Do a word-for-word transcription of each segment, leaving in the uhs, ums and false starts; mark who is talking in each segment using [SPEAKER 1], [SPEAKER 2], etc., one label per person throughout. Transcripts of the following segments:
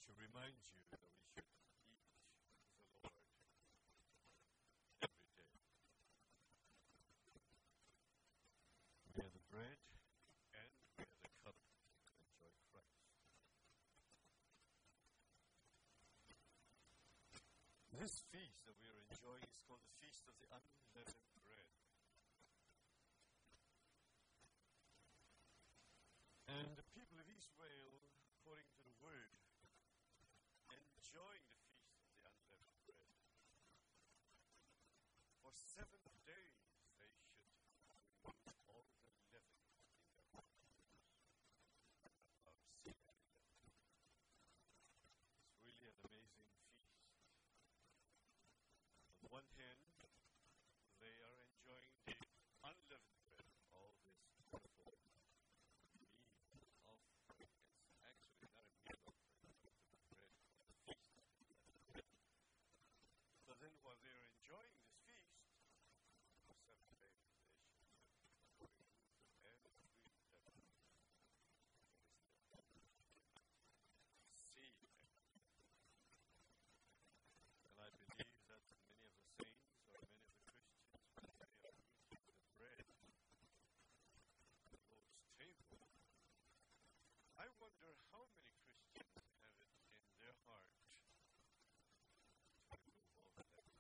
[SPEAKER 1] to remind you that we should eat the Lord every day. We are the bread and we are the cup to enjoy Christ. This feast that we are enjoying is called the Feast of the Unleavened Bread. And the people of Israel, according to the word, enjoying the Feast of the Unleavened Bread. For seven days they should remove all the leaven in their bodies. Of sin and leaven. It's really an amazing feast. On the one hand, they are enjoying the unleavened bread, all this wonderful meal offering. It's actually not a meal offering, but the bread for the feast. So then while they are enjoying this feast, for seven days they should remove every leaven that is their seed. And I believe that many of the saints or many of the Christians, when they are eating the bread at the Lord's table, I wonder how many Christians have it in their heart to remove all the leaven.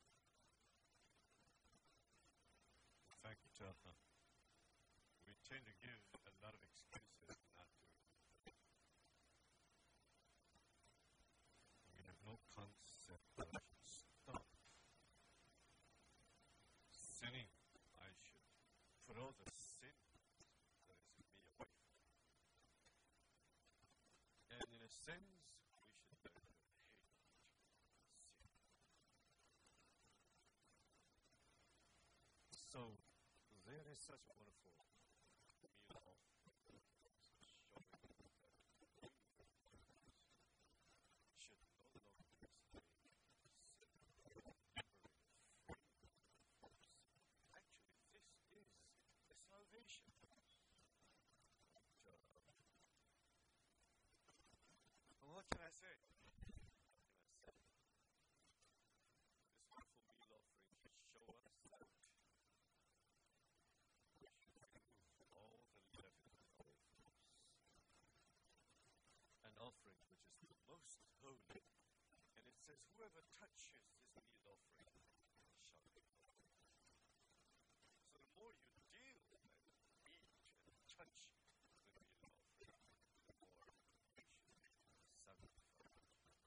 [SPEAKER 1] In fact, uh, we tend to give a lot of excuses not to remove it. We have no concept that I should stop sinning. I should put all the sin that is in me away from me. And in a sense, we should learn to hate sin. So, there is such a wonderful meal offering, showing that we should no longer be slaves to sin, liberated, free from sin. Actually, this is a salvation. So, well, what can I say? What can I say? This wonderful meal offering should show us that we should remove all the leaven away from us. An offering which is the most holy. And it says, whoever touches this meal offering shall be holy. So the more you deal and eat and touch the meal offering, the more you should be sanctified.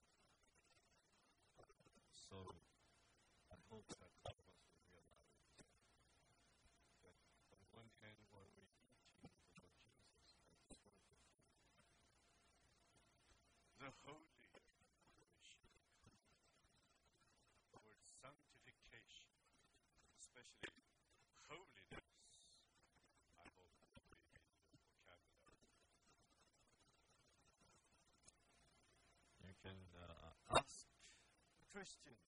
[SPEAKER 1] So I hope that all of us will realize that on one hand, while we're eating the Lord Jesus and His wonderful food, the holier we should become. The word sanctification, especially holiness, I hope will be in your vocabulary. You can uh, ask Christians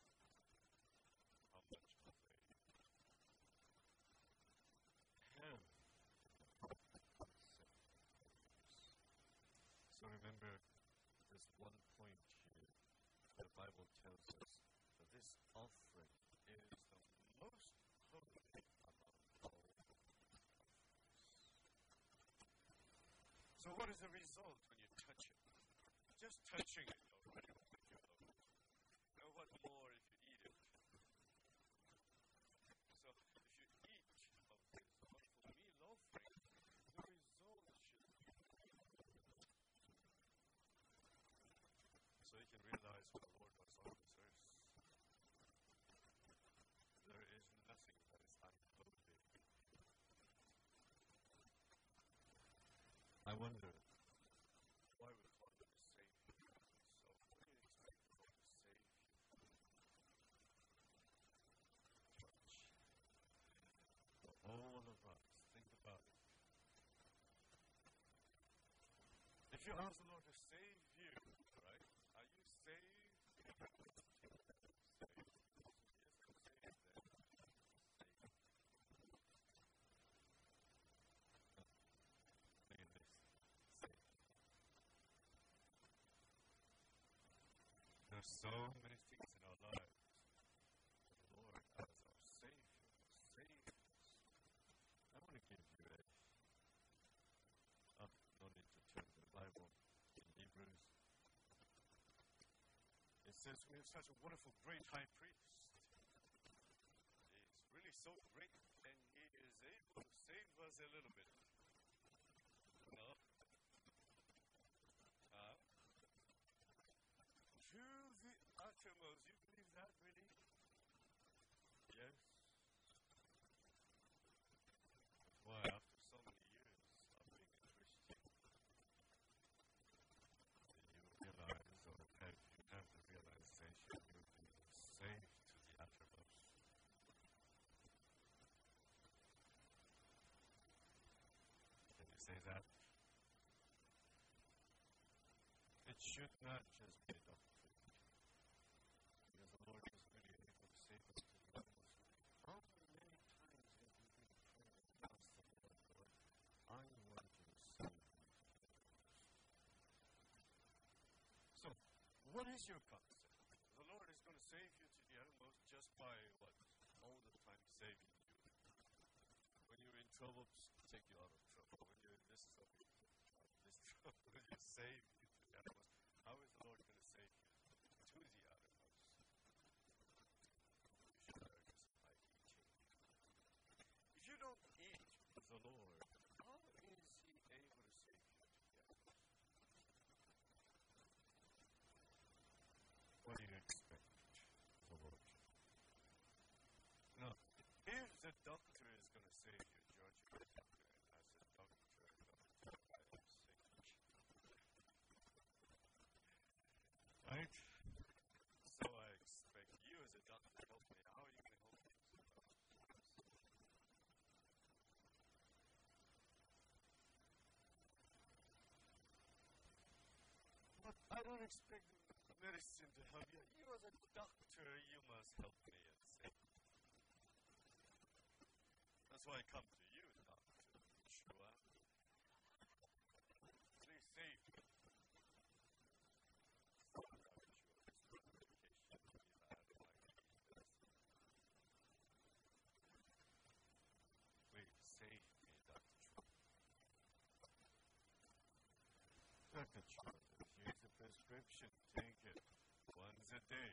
[SPEAKER 1] how much of they have concept of holiness. So remember, there's one point here. The Bible tells us that this offering is the most holy among all offerings. So what is the result when you touch it? Just touching it already will make you holy. Now what more if you eat it? So if you eat of this wonderful meal offering, the result should be holy. So you can realize what the Lord was on this earth. There is nothing that is unholy. I wonder why we call him the Savior. So what do you expect the Lord to save you from? Church. For all of us, think about it. If you ask the Lord to save you, right? Are you saved? Saved. Yes, I'm saved then. Saved. Look at this. Saved. There are so many things in our lives. The Lord as our Savior, saves us. I want to give you a, oh, no need to turn to the Bible, in Hebrews. It says we have such a wonderful, great high priest. He's really so great, and he is able to save us a little bit. No? Uh, to the uttermost. You believe that, really? Yes. That's why after so many years of being a Christian, you realize, or have you have the realization you've been saved to the uttermost. Can you say that? It should not just be a doctrine, because the Lord is really able to save us to the uttermost. How many times have you been praying and asked the Lord, Lord, I want you to save me to the uttermost? So, what is your concept? The Lord is going to save you to the uttermost just by what? All the time saving you. When you're in trouble, take you out of trouble. When you're in this trouble, take you out of this trouble. When you save you to the uttermost. How is the Lord going to save you to the uttermost? You should learn this by eating. If you don't eat with the Lord, how is He able to save you to the uttermost? What do you expect the Lord to do? No, if the doctor is going to save you, George, you're a doctor, and as a doctor, doctor, I am sick. Right? So I expect you as a doctor to help me. How are you going to help me? But I don't expect medicine to help you. You as a doctor, you must help me and save me. That's why I come to you, Doctor Yeshua. Please save me. Doctor Yeshua, there's no medication to be had if I can eat medicine. Please save me, Doctor Chua. Doctor Chua, here's a prescription. Take it once a day.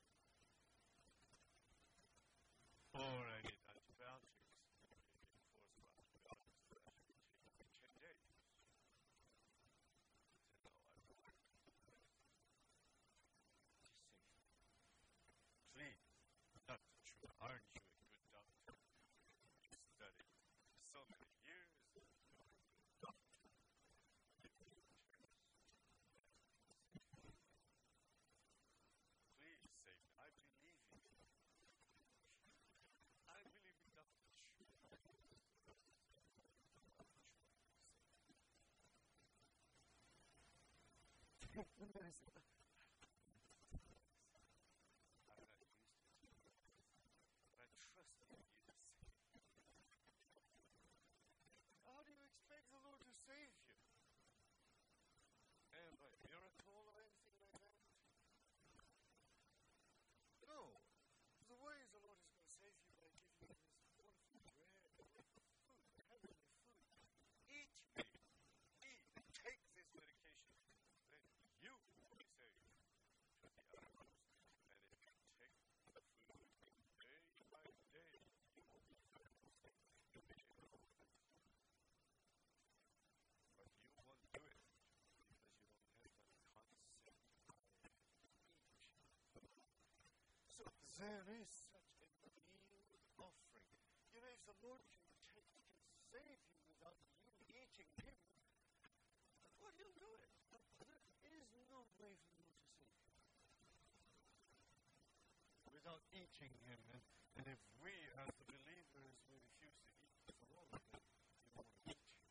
[SPEAKER 1] Or I need antibiotics. You give me a course of antibiotics that I should be taking for ten days. I said, no, I don't want to. Just save me. Please, Doctor Chua, aren't you a good doctor? You studied so many years. You're a good doctor. You need to test. Please save me. I believe in you. I believe in Doctor Chua. Take the medicine. I'm not used to taking medicine, but I trust in you to save me. How do you expect the Lord to save you? And by miracle or anything like that? No. The way the Lord is going to save you by giving you this wonderful bread, wonderful food, heavenly food. Eat me. Eat. Take this medication. Then you will be saved to the uttermost. And if you take the food day by day, you will be further saved to the uttermost. But you won't do it because you don't have that concept I eat. So there is such a meal offering. You know, if the Lord can take, can save you without you eating Him, well, He'll do it. But there is no way for the Lord to save you without eating Him. And, and if we, as the believers, we refuse to eat with the Lord, then we don't want to eat Him.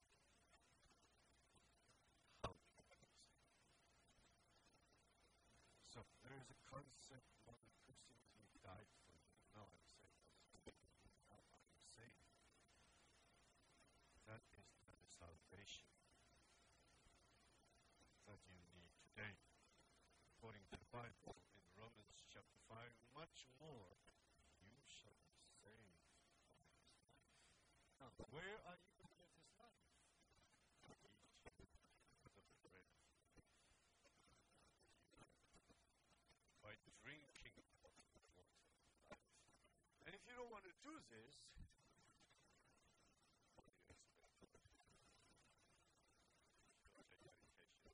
[SPEAKER 1] How can we be saved? So there is a concept of the Christian He died for you. Now I'm saved. Now I'm saved. That is not the salvation that you need today. According to the Bible, in or you shall be saved from his life. Now, where are you going to live his life? Eating the bread by drinking of the water of life. And if you don't want to do this, what do you expect? If you don't take medication,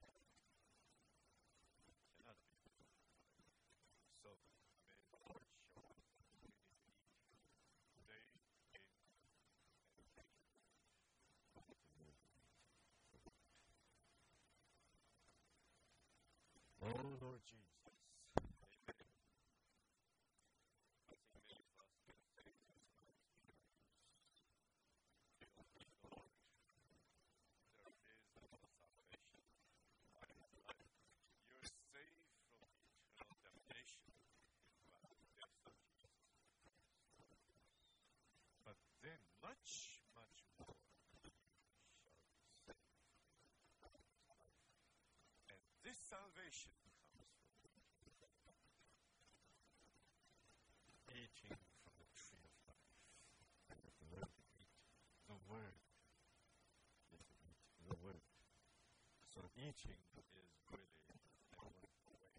[SPEAKER 1] you cannot be good. So, may the Lord show us that we need to eat day in and day out. Oh, Lord Jesus. Amen. I think many of us can say this because we don't need the Lord. There is no salvation by his life. You're saved from eternal damnation by the death of Jesus Christ. But then much, much more you shall be saved from his life. And this salvation comes from eating from the tree of life. And if you learn to eat the word, you have to eat the word. So eating is really a wonderful way.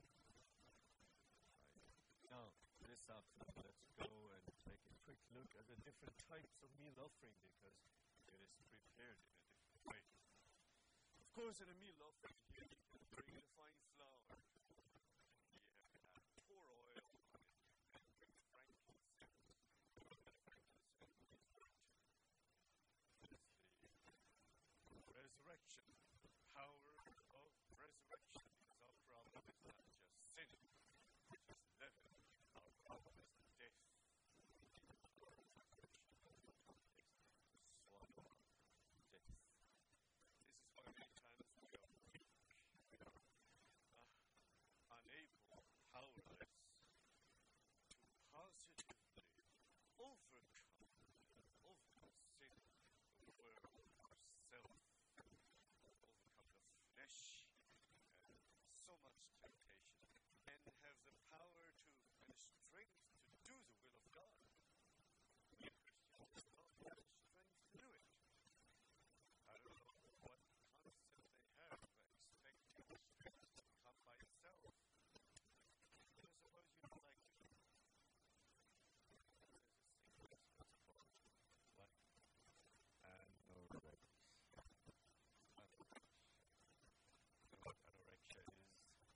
[SPEAKER 1] Right. Now, this afternoon, let's go and take a quick look at the different types of meal offering because it is prepared in a different way. Of course, in a meal offering here, you can bring the fine flour. You have to add pour oil on it and bring frankincense. And frankincense is what? It is the resurrection, the power of resurrection. Because our problem is not just sin, which is living. Our problem is death. Our resurrection is to swallow death. This is why many times we are weak, we are uh, unable, powerless to positively overcome, overcome sin, the world, ourselves, overcome the flesh, and so much temptation, and have the power to and strength to do the will of God. We Christians don't have the strength to do it. I don't know what concept they have of expecting the strength to come by itself. But suppose you don't like it. There's a sickness that's called what? Anorexia. Anorexia. You know what anorexia is?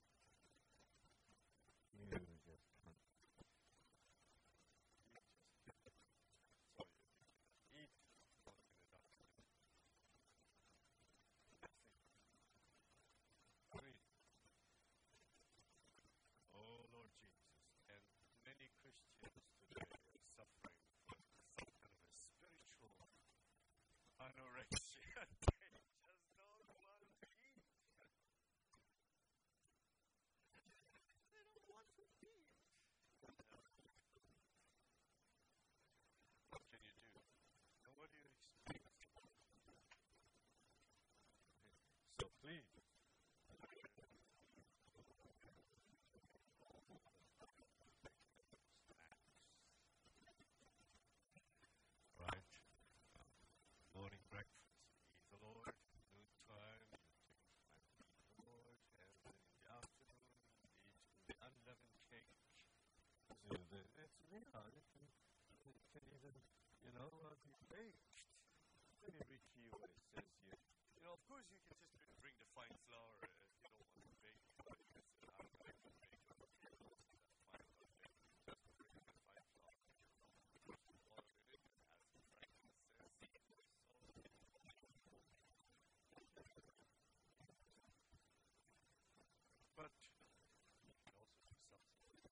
[SPEAKER 1] You just can't. You just can't. So you cannot eat. What can a doctor do? Nothing. Breathe. Oh, Lord Jesus. And many Christians today are suffering from some kind of a spiritual anorexia. They just don't want to eat. They don't want to eat. What can you do? And what do you expect? So please. Right? Morning breakfast, you eat the Lord. Noontime, you take time to eat the Lord. And then in the afternoon, you eat the unleavened cake. So the, it's, yeah, it can, it can even, you know, uh, be baked. Let me read to you what it says here. You know, of course, you can just bring the fine flour uh, if you don't want to bake. But you can say, I'm going to bake it. That's fine. I'll bake it. Just bring the fine flour. Put some oil in it and add some frankincense, salt. But you can also do something.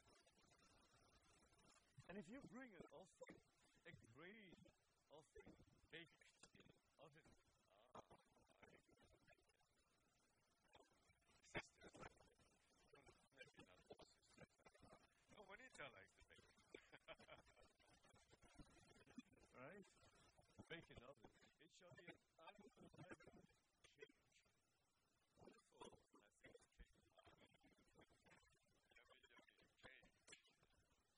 [SPEAKER 1] And if you bring an offering, a grain offering baked in an oven, ah, I can make it. Sisters like that. Maybe not all sisters like that. No, Juanita likes to bake. Right? Bake in oven. It shall be an unleavened cake. Wonderful. I think cake. Ah, yummy, yummy cake.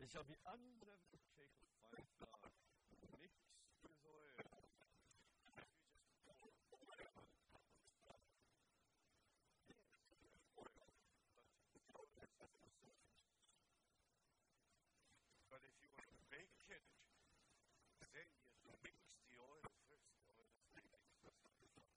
[SPEAKER 1] It shall be unleavened cake of fine flour, mixed with oil. If you just pour oil on top of flour. Yes, oil, but oil is just a surface. But if you want to bake it, then you have to mix the oil first. The oil is making first of the flour.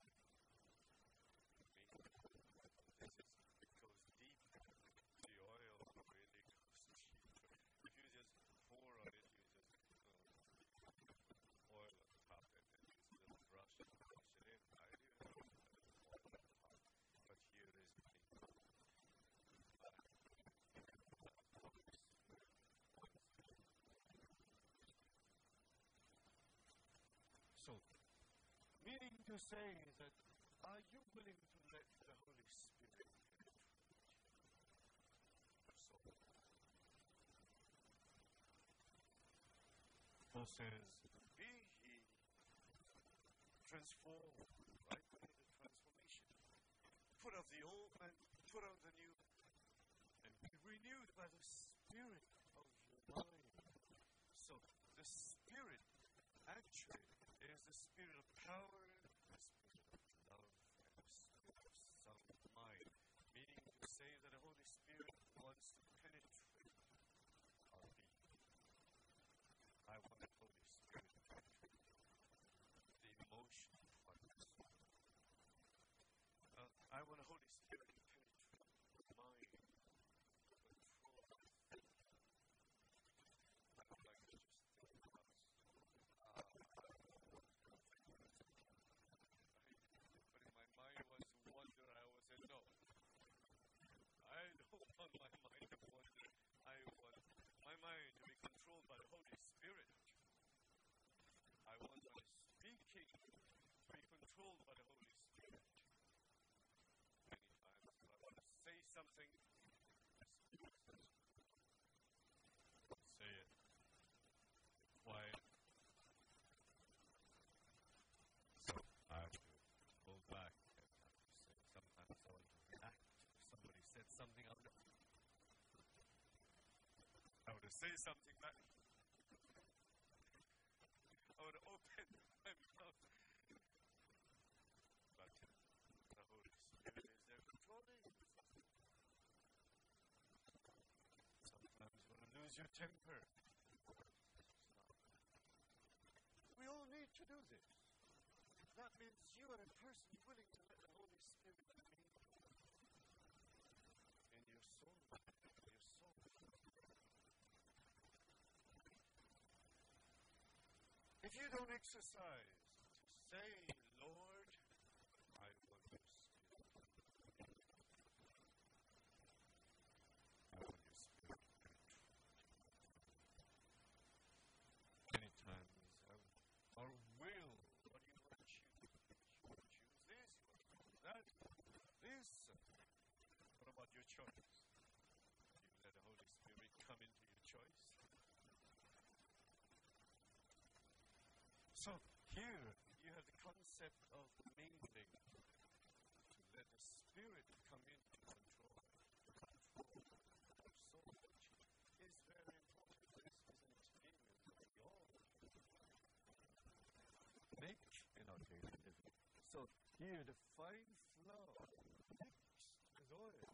[SPEAKER 1] This is, it goes deep. The oil really goes deeper. If you just pour on it, you just uh, oil on top and then use a little brush and brush it in. I do have oil on top, but here is the thing. So, meaning to say that, are you willing to let the Holy Spirit penetrate your soul? Paul says, be ye transformed, right? We need a transformation. Put off the old man, put on the new, and be renewed by the Spirit of your mind. So, the Spirit actually is the spirit of power, the spirit of love, and the spirit of sound mind. Meaning to say that the Holy Spirit wants to penetrate our being. I want the Holy Spirit to penetrate the emotional parts. Uh, I want the Holy Spirit to penetrate the mind, control my thinking. I don't like to just think about uh, mind was to wonder, I always said, no. I don't want my mind to wonder. I want my mind to be controlled by the Holy Spirit. I want my speaking to be controlled by the Holy Spirit. Many times, if I want to say something, the Spirit says, say it. Quiet. So, I have to hold back. Sometimes I want to react. If somebody said something, I would, I would say something back. I would open my mouth. But the Holy Spirit is there controlling. Sometimes you want to lose your temper. We all need to do this. That means you are a person willing to let the Holy Spirit be in your soul, in your soul. If you don't exercise to say, Lord, I want your Spirit. I want your Spirit to penetrate. Many times our will, what do you want to choose? You want to choose this, you want to choose that, this. What about your choice? Do you let the Holy Spirit come into your choice? So here you have the concept of mingling. To let the Spirit come in to control, control our soul, which is very important. This is an experience that we all make in our daily living. So here the fine flour mixed with oil,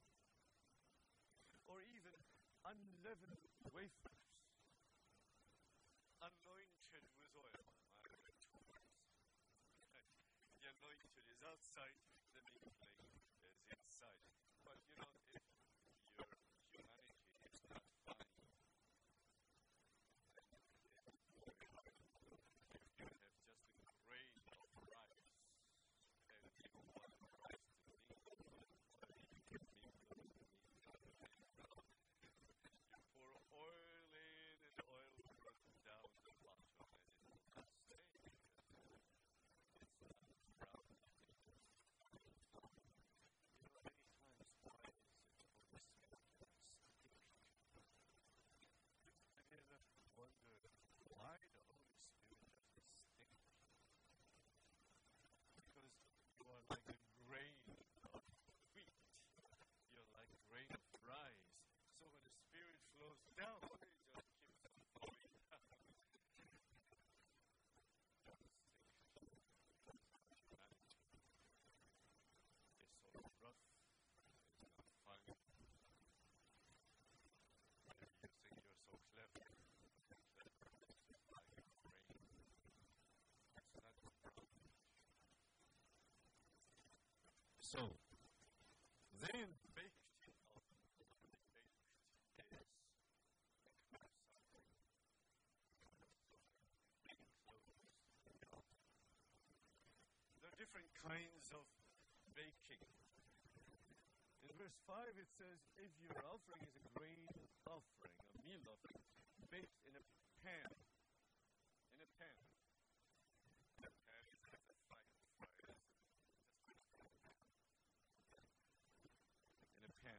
[SPEAKER 1] or even unleavened wafers, anointed with oil. The anointed is outside, the mingling is inside. But you know, if your humanity is not fine, if you have just a grain of rice and you want rice to mingle with oil, you can mingle and mingle and mingle. You pour oil in and oil will run down the bottom and it will not stay because it's not brown. You know, many times So, then baked in oven, baked is there are different kinds of baking. In verse five it says, if your offering is a grain offering, a meal offering, baked in a pan, in a pan. The pan is like a fire, fire in a pan.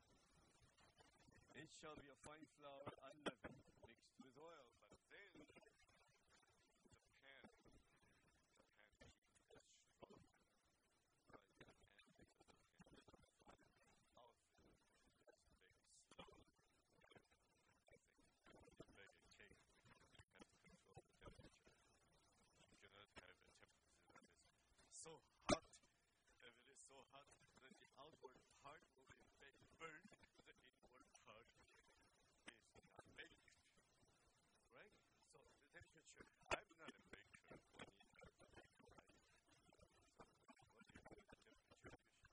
[SPEAKER 1] It shall be a fine flour, unleavened, mixed with oil, but then the pan, the pan heat is strong. Right, the pan because the pan is on fire. How thin is baked slowly. I think when you bake a cake, you have to control the temperature. You cannot have a temperature that is so hot. If it is so hot, then the outward part will be baked, burned. The inward part is not baked. Right? So the temperature. I'm not a baker. When you have a baker, right? What do you do with the temperature?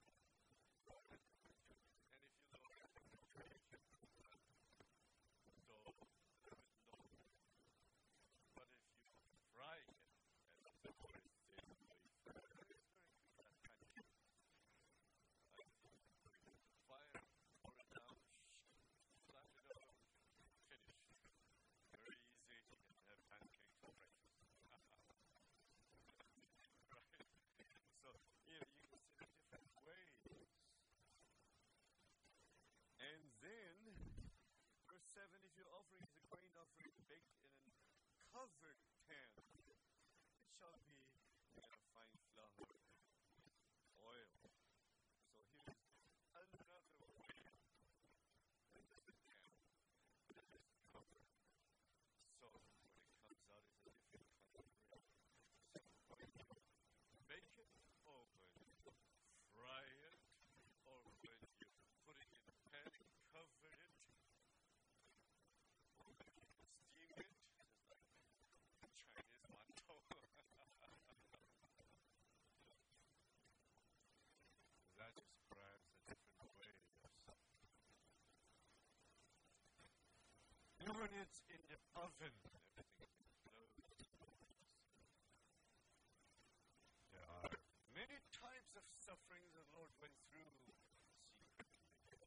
[SPEAKER 1] And if you lower the temperature, you can cook that dough a little bit lower. But if you fry it, and it's a very thin wafer, it's very quick, that pancake. Like put it in the fire, pour it down, flat it over, finished. Very easy. You can have pancakes for breakfast. Right? So, you know, you can see the different ways. And then, verse seven, if your offering is a grain offering baked in a covered pan, it shall be in a fine flour, oil. So here's another way. This is the pan. This is covered. So when it comes out, it's a different kind of bread. So when you bake it, or when you fry it, or when you put it in a pan and cover it, or when you steam it, just like Chinese mantou. That describes a different way of suffering. And when it's in the oven, everything is closed. There are many types of suffering the Lord went through secretly.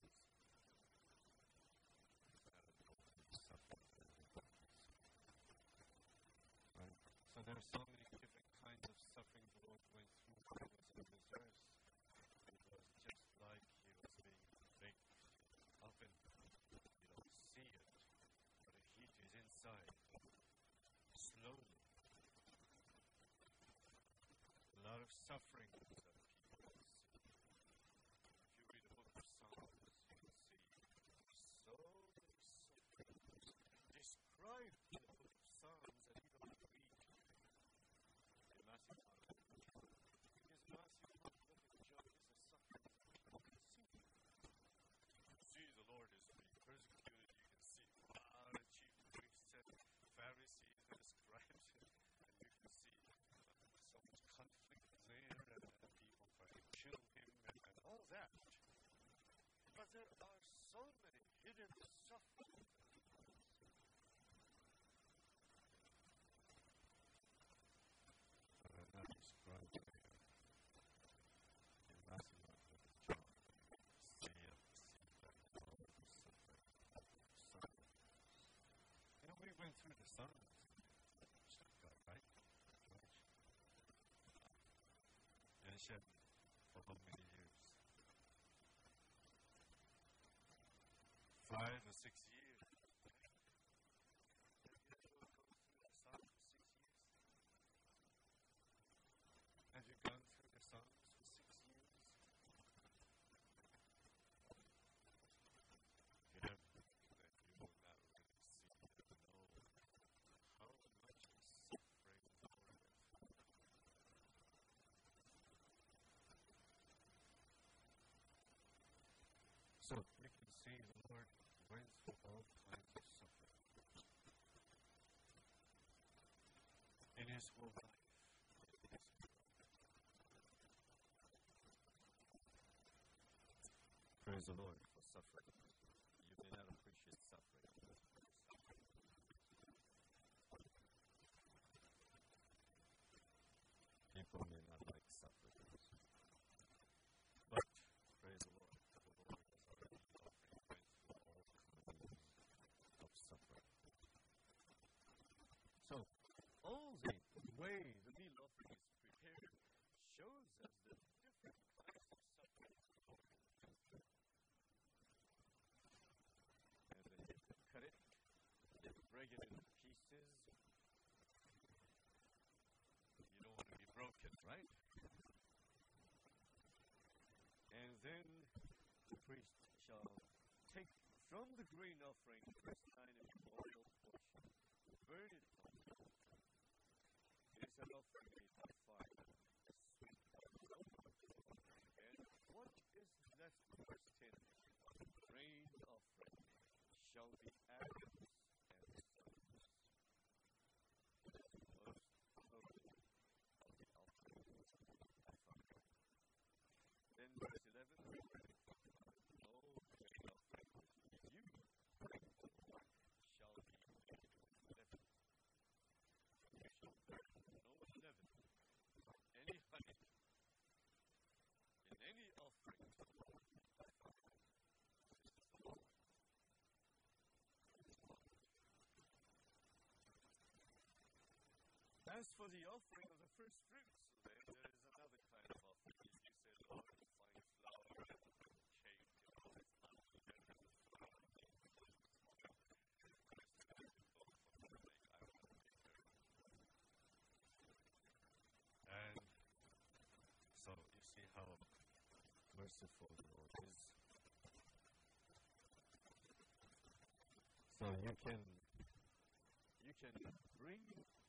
[SPEAKER 1] Right? So there are so many different kinds of suffering the Lord went through when he was on this earth. It was just like he was being baked in an oven. You don't see it, but the heat is inside. Slowly. A lot of suffering that people see. If you read the book of Psalms, you will see so many sufferings described in the book of Psalms that you don't read in Matthew five. Because Matthew, look at John, is a suffering that people can see. You see the Lord is being persecuted, you can see, wow, the chief priests and Pharisees that described it, and you can see uh, so much conflict there, and, and people trying to kill him, and, and all that. But there are so many hidden sufferings that people don't see. But they're not described there. In Matthew, Mark, Luke, and John, see and see that powerful suffering. Suffering. You know, we went through the Psalms in Stuttgart, right? George? And Shep, for how many years? Five or six years. Have you ever gone through the Psalms for six years? Have you gone through the Psalms for six years? You have, then you will not really see and know how much suffering the Lord went through. So you can see the Lord went through all kinds of suffering in his whole life. In his whole life. Praise the Lord for suffering. You may not appreciate suffering. People may not like suffering. But, praise the Lord, the Lord has already offering grace for all kinds of suffering. So, all the way the meal offering is prepared shows us the different kinds of suffering the Lord has been through. And then you can cut it, you break it into pieces. You don't want to be broken, right? And then the priest shall take from the grain offering the first kind of oil portion, burn it on the altar. It is an offering made by fire, a sweet aroma. And what is left, verse ten, of the grain offering shall be Aaron's and his sons. It is the most holy of the offering by fire. Then verse eleven, no grain offering which you bring to the Lord shall be leavened. You shall burn no leaven, any honey, in any offering to the Lord by fire. This is the Lord. As for the offering of the first fruits, then there is another kind of offering. If you say, Lord, fine flour and cake and all this unleavened flour, and so you see how merciful the Lord is. So you can you can bring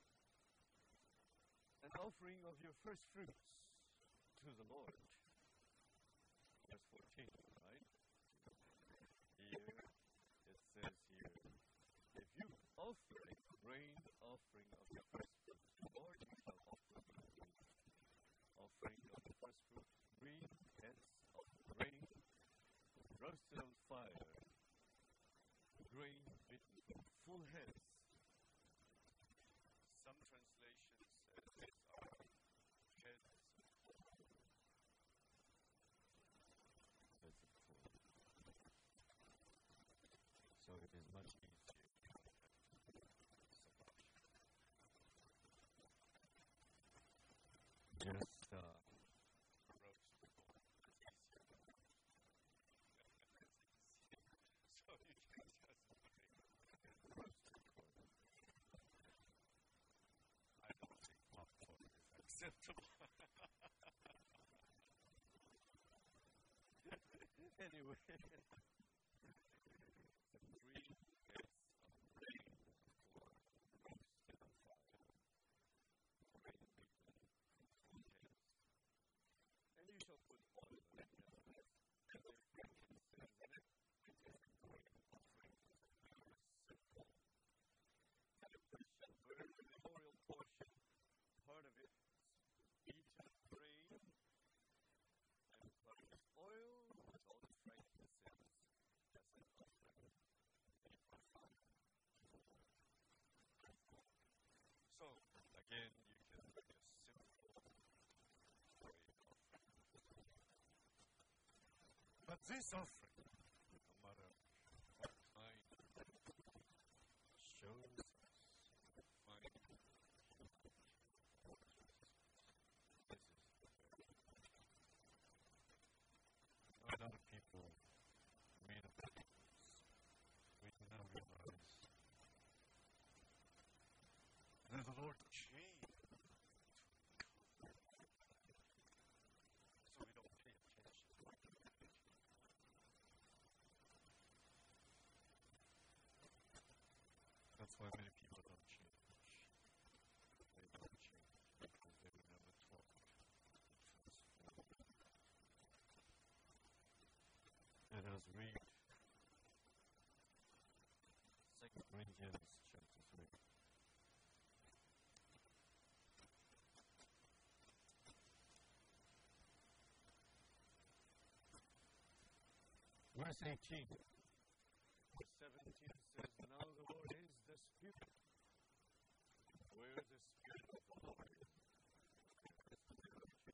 [SPEAKER 1] an offering of your first fruits to the Lord. Verse fourteen, right? Here it says here, if you offer a grain offering of your first fruits, the Lord you shall offer me a grain offering of the first fruit, three heads of grain roasted on fire, grain beaten from full heads. Some translations say these are heads of corn. Heads of corn. So it is much easier. You don't have to do so much. Just uh, roast the corn. It's easier than roast. It's easier. So you can just put a roasted corn. I don't think popcorn is acceptable. Anyway, the three heads of grain for roasted on fire, grain beaten from full heads. And you shall put oil in it and let their frankincense in it. It is a grain offering to the Lord, simple. And the priest shall burn the memorial portion, part of it beaten grain, and part of it oil with all the frankincense as an offering made by fire. So, again, you can bring a simple grain offering. But this offering, no matter what kind, shows us the fine humility of Jesus. This is the very a lot of people read about this. We do not realize that the Lord came to come. So we don't pay attention to what humanity. That's why many people don't change. They don't change because they were never taught to transform. Let us read Second Corinthians chapter three. Verse eighteen. Verse seventeen says, now the Lord is the Spirit. Where the Spirit of the Lord is, there is liberty.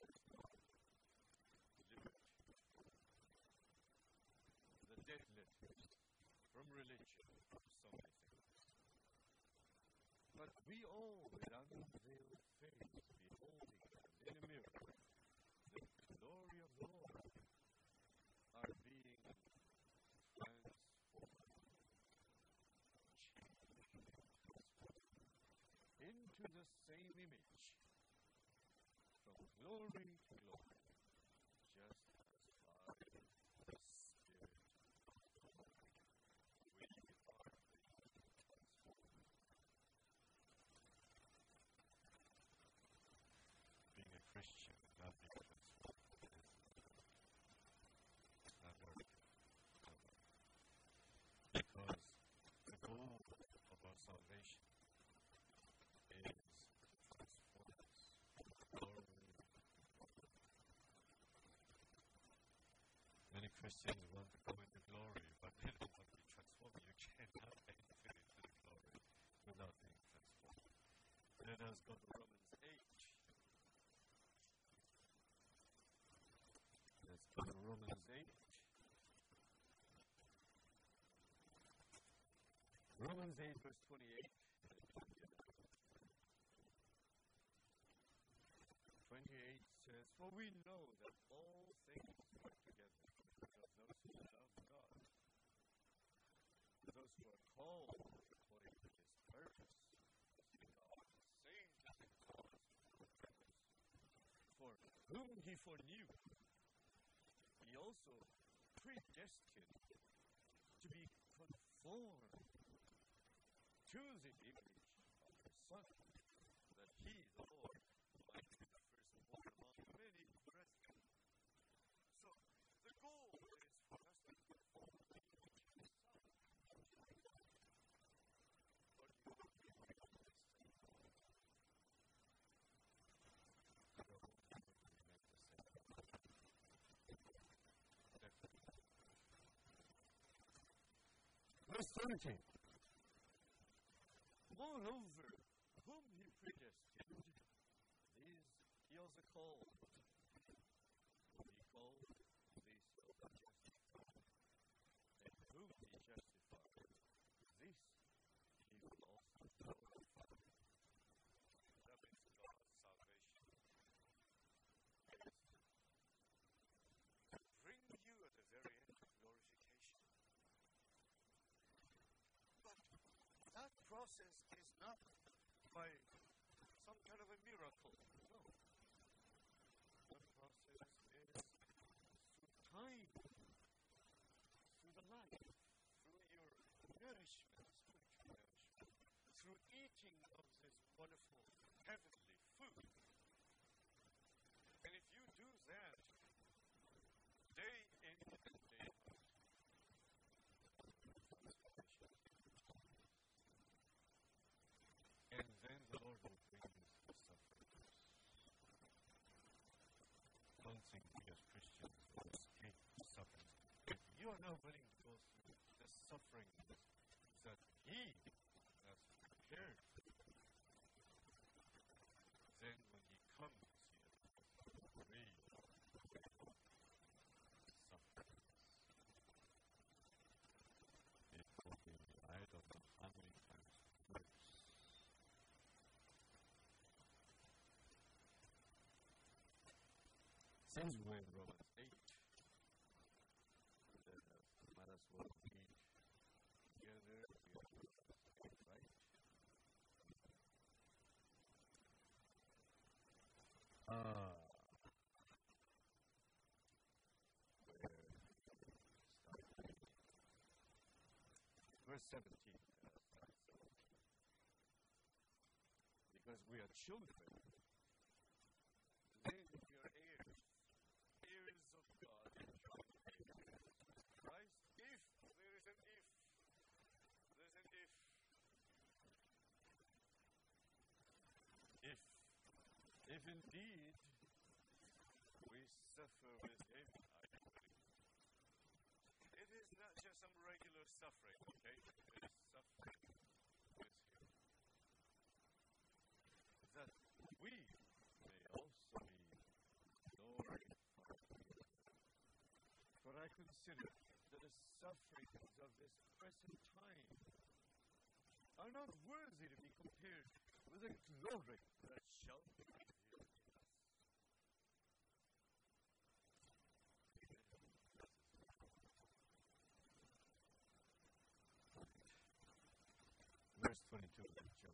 [SPEAKER 1] Liberty. The deadlift from religion, from so many things. But we all, with unveiled face, beholding as in a mirror the glory of the Lord, are being transformed, changed, into the same image, from glory to glory, just as by the Spirit of the Lord we are being transformed. Being a Christian, not being transformed, it's not working. Because the goal of our salvation is to transform us. Glory. Many Christians want to go into glory, but they don't want to be transformed. You cannot enter into the glory without being transformed. Let us go to Romans eight. Let's go to Romans eight. Romans eight, verse twenty-eight. twenty-eight says, for we know that all things work together because those who love God, those who are called according to his purpose. See, God saved us and called us for a purpose. For whom he foreknew, he also predestined to be conformed to the image of his Son, that he, the Lord, might be the firstborn among many brethren. So, the goal is for us to conform to the image of his Son. Or do you want to be like this? I don't want to be like the same. Definitely. Verse seventeen. Moreover, whom he predestined, these he also called. Whom he called, these he also justified. And whom he justified, this he will also glorify. That means God's salvation is to bring you at the very end of glorification. But that process is not by some kind of a miracle. No. The process is through time, through the life, through your nourishment, spiritual nourishment, through eating of this wonderful heavenly food. And if you do that day in and day out, and then the Lord will bring you through suffering. Don't think we as Christians will escape suffering. If you are not willing to go through the suffering that He has prepared for you, then when He comes, He has free suffering. It will be, I don't know how many times worse. Since we're in Romans eight, then uh, might as well read together. We are in Romans eight, right? Ah. Where start reading? Verse seventeen. Uh, start seventeen. Because we are children, then we are heirs. Heirs of God and joint heirs with Christ. If there is an if, there's an if. If, if indeed we suffer with Him, I believe. is not just some regular suffering, okay? It is suffering with Him. That we may also be glorified. For I consider that the sufferings of this present time are not worthy to be compared with the glory that shall be revealed in us. Verse twenty-two, John.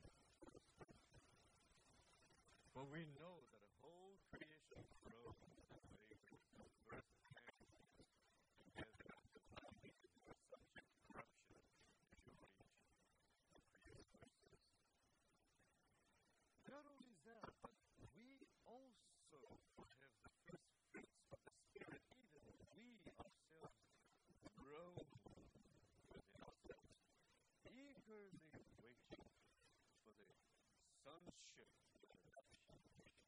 [SPEAKER 1] For we know that the whole creation groans and labors from birth of pain together until now it is subject to corruption, as you read the previous verses. Not only that, but we also have the first fruits of the Spirit, even we ourselves groan within ourselves, eagerly waiting for the sonship of adoption.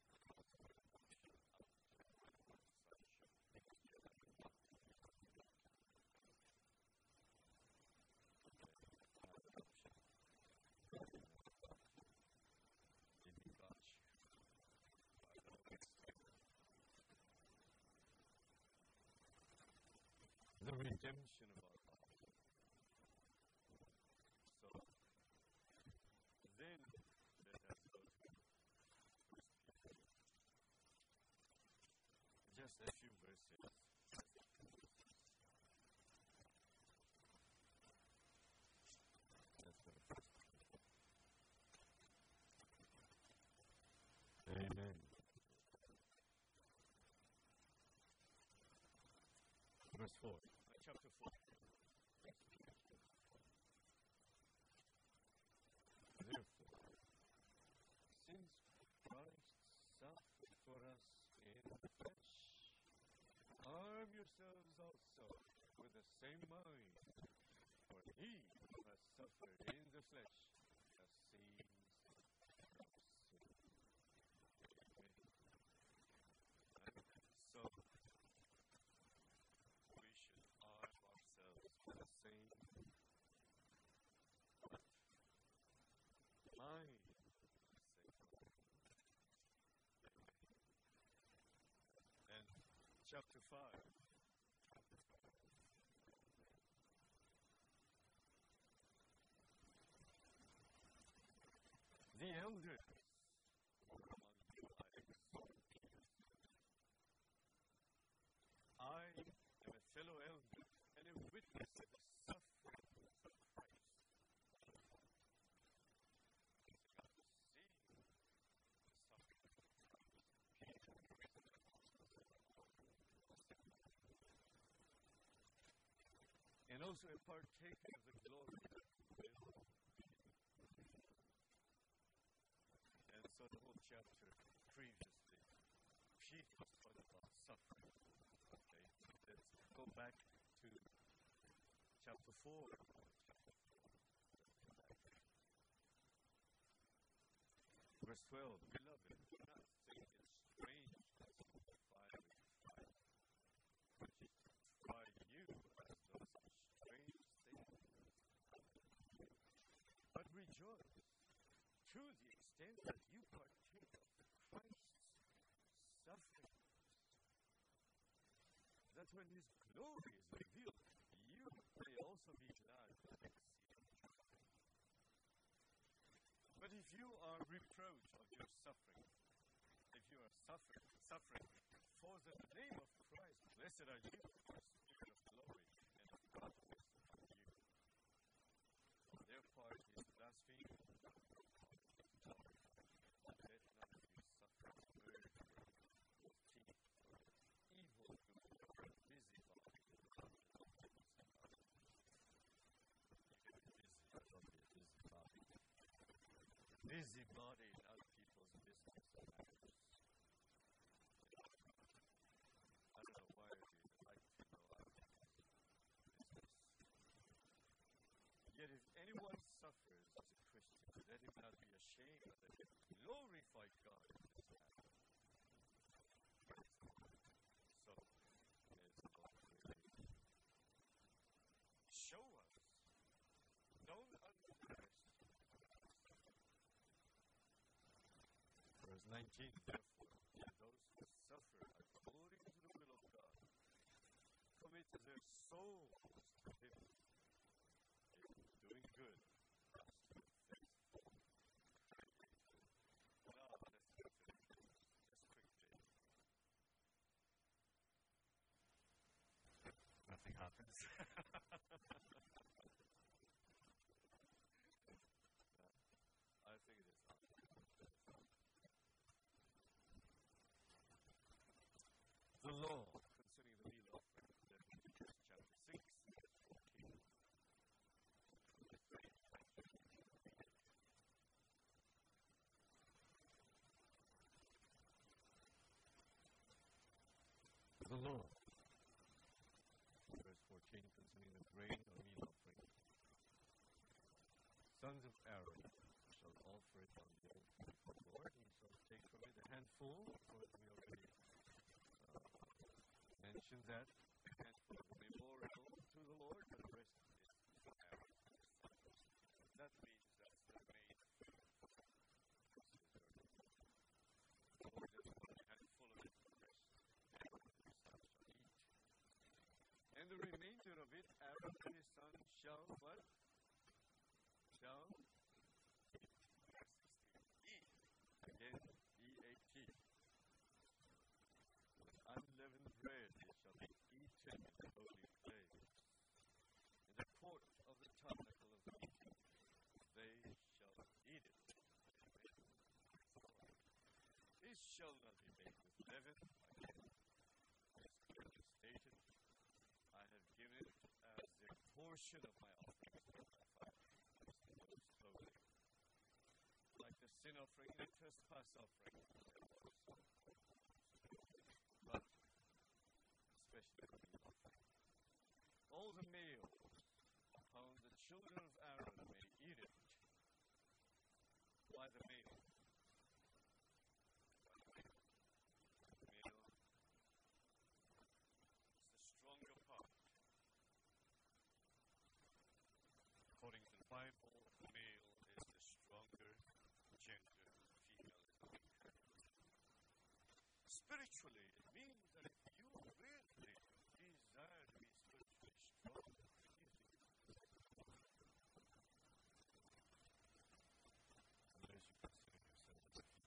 [SPEAKER 1] The redemption of our lives. So, then let us go to First Peter. Just a few verses. Let's go to First Peter. Amen. Verse four. Chapter four. Therefore, since Christ suffered for us in the flesh, arm yourselves also with the same mind, for he who has suffered in the flesh has seen no sin. Amen. So, same mind, and chapter five. The elders who are among you I exhort. I am a fellow elder and a witness of the suffering of Christ. And also a partaker of the glory that will be. And so the whole chapter previously, Peter was talking about suffering. Okay, let's go back to chapter four. Verse twelve, beloved, do not think it strange that some fiery fire, which is to try you as though some strange thing, but rejoice to the extent that you partake of Christ's sufferings, that when His glory is revealed, you may also be glad with exceeding joy. But if you are reproached of your suffering, if you are suffering, suffering for the name of Christ, blessed are you, for the Spirit of glory and of God rests upon you. Their part is blasphemy. Let none of you suffer murder, or thief, or evil doer, or busybody. You can be busy, but don't be a busybody. Busybody in other people's business matters. I don't know why you like to know other people's business. Yet if anyone suffers as a Christian, let him not be ashamed, but let him glorify God in this matter. So, there's no relation. nineteen, therefore, ye those who suffer according to the will of God, commit their souls to Him, doing good, faithful. Now, let's consider just quickly. Nothing happens. I think it is not. The law concerning the meal offering, Leviticus chapter six, verse fourteen. The law, verse fourteen, concerning the grain or meal offering. Sons of Aaron shall offer it on the altar before the Lord. He shall take from it a handful, for we already uh, mentioned that, a handful of the memorial to the Lord, but the rest is for Aaron. That means that's the main food. The Lord has put a handful of it, the rest Aaron and his son shall eat. And the remainder of it, Aaron and his son shall what? Shall eat. Again, E A T. With unleavened bread it shall be eaten in the holy place. In the court of the tabernacle of meeting, they shall eat it. It shall not be made with leaven. Again, as clearly stated, I have given it as a portion of my offerings to my Father. Most holy. Like the sin offering and the trespass offering. But especially the meal offering. All the males upon the children of Aaron may eat it. Why the male? Why the male? The male is the stronger part. According to the Bible, the male is the stronger gender, female is the weaker. Spiritually, it means that if you really desire to be spiritually strong, unless you consider yourself as weak.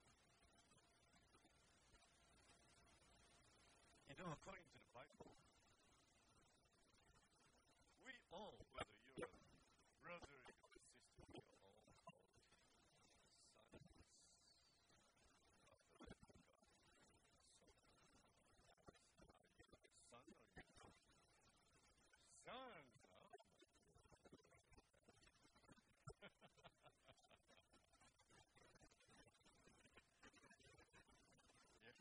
[SPEAKER 1] You know, according to the Bible, we all, whether you're a brother, you're a sister, we are all called sons of the living God. So, are you a son or are you not? Son! Oh, yes.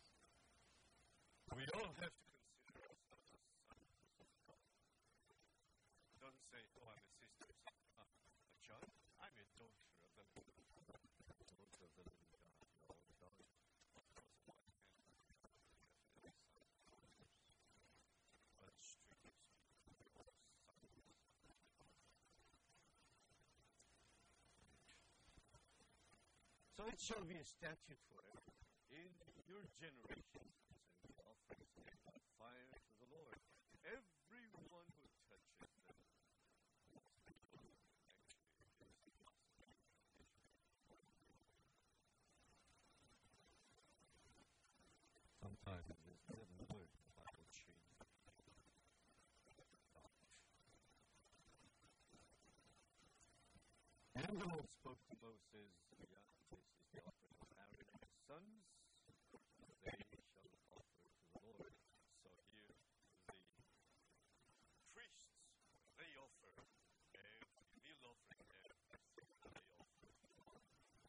[SPEAKER 1] We all have to consider ourselves as sons of God. It doesn't say, oh, I'm a sister. Ah, a child? I'm a daughter of the living God. Daughter of the living God. No, daughter. Of course, on one hand, definitely sons and daughters. But strictly speaking, we are sons. So it shall be a statute forever in your generations concerning the offerings made by fire to the Lord. Everyone who touches them must be killed. Actually, it is possible. Sometimes there's seven words the Bible changes. And the Lord spoke to Moses, yeah, this is the offering of Aaron and his sons. They shall offer to the Lord. So here the priests, they offer every meal offering, everything they offer to the Lord.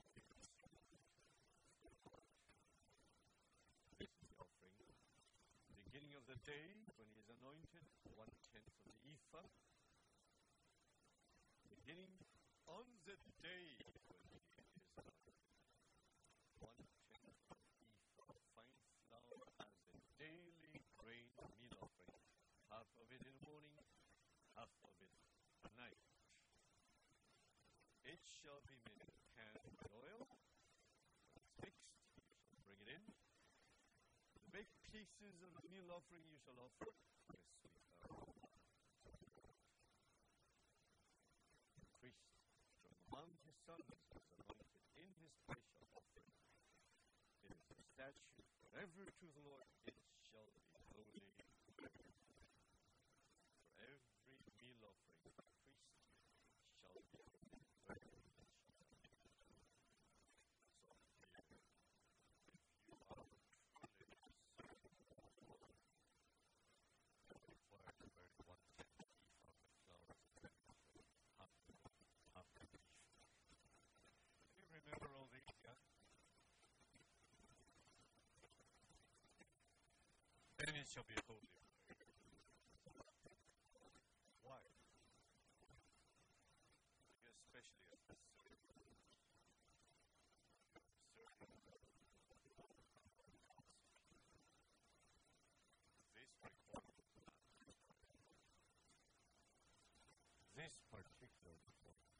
[SPEAKER 1] This is the offering. Beginning of the day when he is anointed, one tenth of the ephah. Beginning on the day when he is anointed, one tenth of an ephah of fine flour as a daily grain meal offering, half of it in the morning, half of it at night. It shall be made in a pan with oil, when it's mixed, pieces of the meal offering you shall offer. Yes, we are. The priest from among his sons was anointed in his place shall offer. It is a statute forever to the Lord. It shall be holy. For every meal offering, the priest shall be holy. So here, if you are truly serving the Lord, you are required to bury one tenth ephah of flour of bread for half the goat, half the beef. Do you remember all these? Yeah? And it shall be holy. Why? Because especially as the serving, serving this requirement, this particular requirement,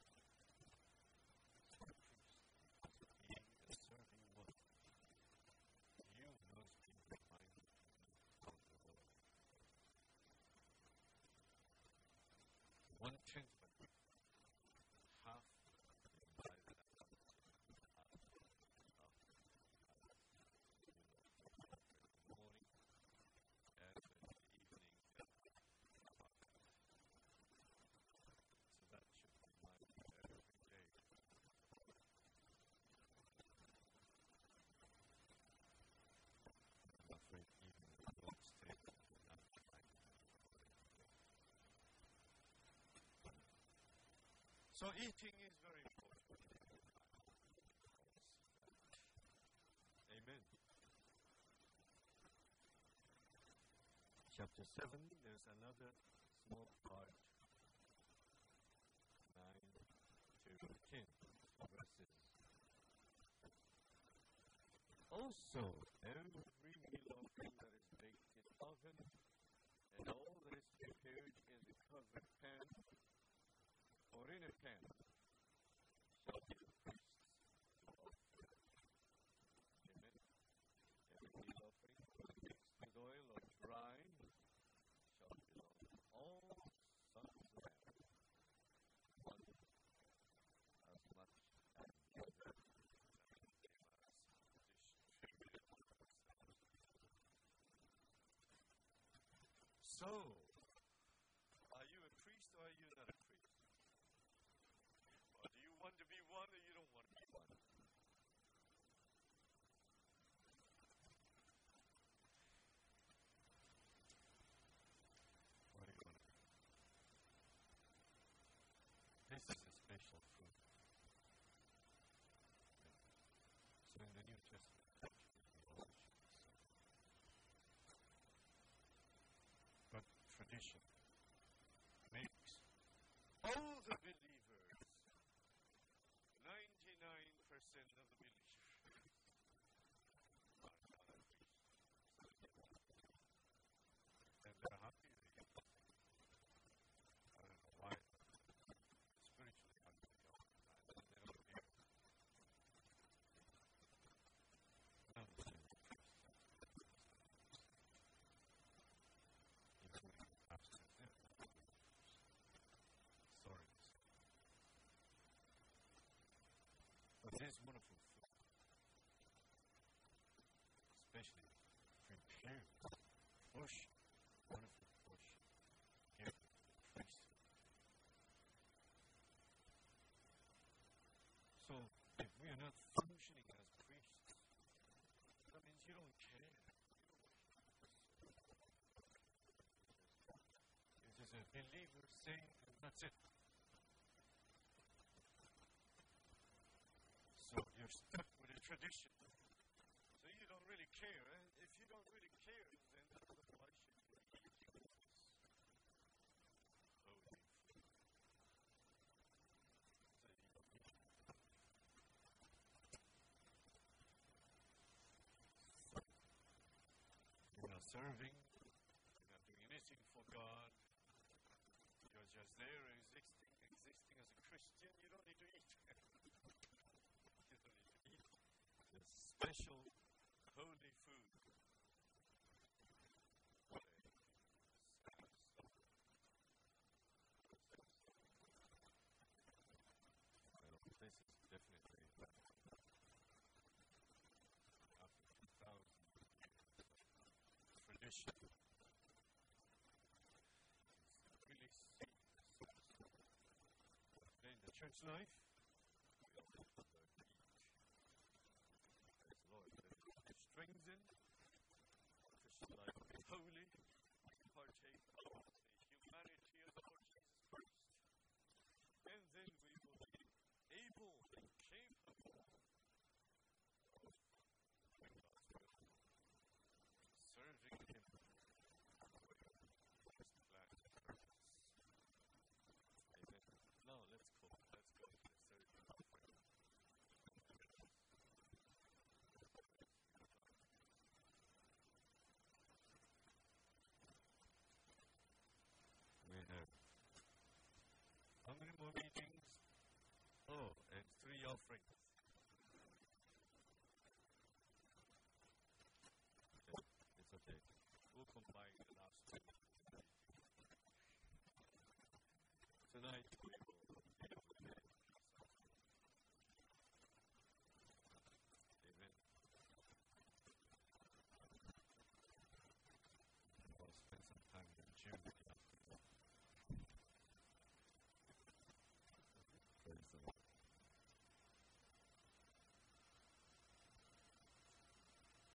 [SPEAKER 1] being the serving one, you must be reminded of the Lord. One tenth of it, half divided up, half, half, half, you know, in the morning and in the evening, and half. So that should be reminded every day. I'm afraid even the Lord's table will not remind me. So eating is very important. Amen. Chapter seven, there's another small part, nine to ten verses. Also, every meal offering that is baked in oven, and all that is prepared in the covered pan, or in a pan, shall be the priest's to offer. Amen. Every meal offering, whether mixed with oil or dry, shall belong to all sons of Aaron, one as much as the other, that they must distribute themselves. So, are you a priest or are you not a priest? Or do you want to be one or you don't want to be one? What do you want to be? This is a special food. So in the New Testament, actually, we all should be so. But tradition makes all the believers, ninety-nine percent of the believers, are not a priest. So they want to be. And they're happy they get it. I don't know why. Spiritually hungry all the time. And they don't care. None of them are priests. Including pastors. They're not believers. Sorry to say. But there's wonderful food, especially prepared portion, wonderful portion given to the priesthood. So if we are not functioning as priests, that means you don't care. You don't want to You're just a believer saying, and that's it. So you're stuck with a tradition. So you don't really care. And if you don't really care, then why should you be eating this holy food? So you don't need it. So you're not serving. You're not doing anything for God. You're just there existing, existing as a Christian. You don't need to eat. You don't need to eat the special holy food passion. It's really serious. In the church life, we always put the eat. Praise the Lord. It strengthen our Christian life is holy, partake of the humanity of the Lord Jesus Christ. And then we will be able and capable of doing God's will, serving Him with His plan and purpose. Amen. Now let's go. Let's go to the third offering. We have how many more meetings? Oh, and three offerings. Okay, it's okay. We'll combine the last two. Tonight we